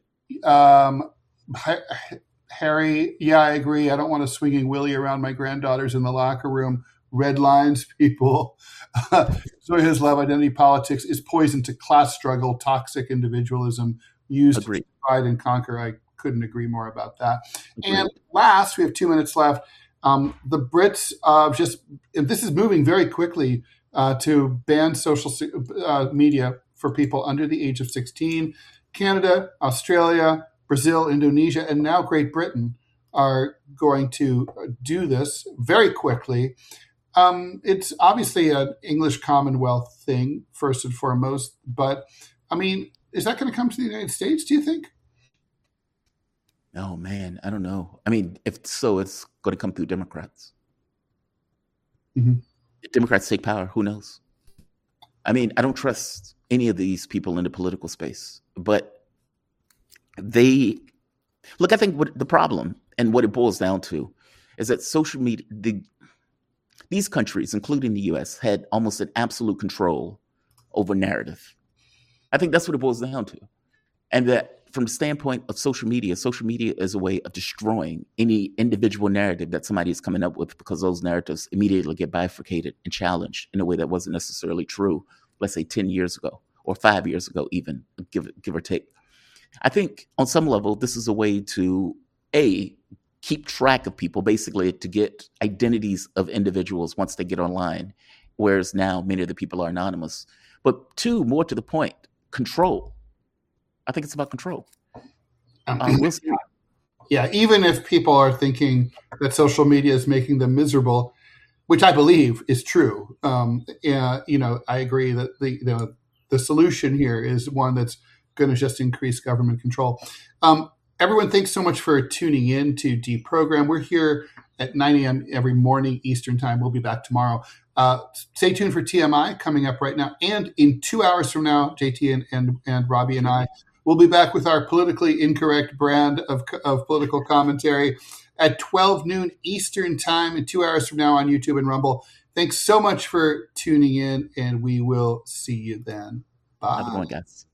Harry, yeah, I agree. I don't want a swinging Willie around my granddaughters in the locker room. Red lines, people. Zoya's love identity politics is poison to class struggle, toxic individualism, used to divide and conquer. I couldn't agree more about that. Agreed. And last, we have 2 minutes left. The Brits this is moving very quickly to ban social media for people under the age of 16. Canada, Australia, Brazil, Indonesia, and now Great Britain are going to do this very quickly. It's obviously an English Commonwealth thing, first and foremost. But, I mean, is that going to come to the United States, do you think? Oh, man, I don't know. I mean, if so, it's going to come through Democrats. Mm-hmm. If Democrats take power, who knows? I mean, I don't trust any of these people in the political space. But I think what the problem and what it boils down to is that social media, these countries, including the U.S., had almost an absolute control over narrative. I think that's what it boils down to. And that from the standpoint of social media is a way of destroying any individual narrative that somebody is coming up with, because those narratives immediately get bifurcated and challenged in a way that wasn't necessarily true, let's say 10 years ago or 5 years ago, even, give or take. I think on some level, this is a way to, keep track of people, basically to get identities of individuals once they get online, whereas now many of the people are anonymous. But 2, more to the point, control. I think it's about control. We'll see. Yeah, even if people are thinking that social media is making them miserable, which I believe is true. I agree that the solution here is one that's going to just increase government control. Everyone, thanks so much for tuning in to Deprogram. We're here at 9 a.m. every morning Eastern time. We'll be back tomorrow. Stay tuned for TMI coming up right now. And in 2 hours from now, JT and Robbie and I will be back with our politically incorrect brand of political commentary at 12 noon Eastern time and 2 hours from now on YouTube and Rumble. Thanks so much for tuning in, and we will see you then. Bye. Have a good one, guys.